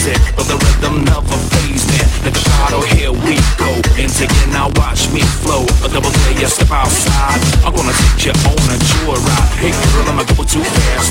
crazy, but the rhythm never fades me. Like a bottle, here we go. Into you now, watch me flow. A double player, step outside. I'm gonna take you on a joyride. Hey girl, I'ma go too fast.